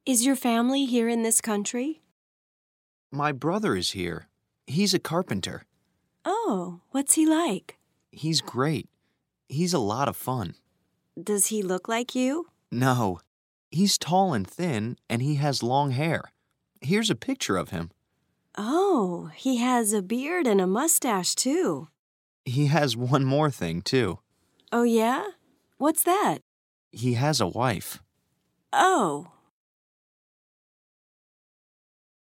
Is your family here in this country? My brother is here. He's a carpenter. Oh, what's he like? He's great. He's a lot of fun. Does he look like you? No, he's tall and thin, and he has long hair. Here's a picture of him. Oh, he has a beard and a mustache, too. He has one more thing, too. Oh, yeah? What's that? He has a wife. Oh.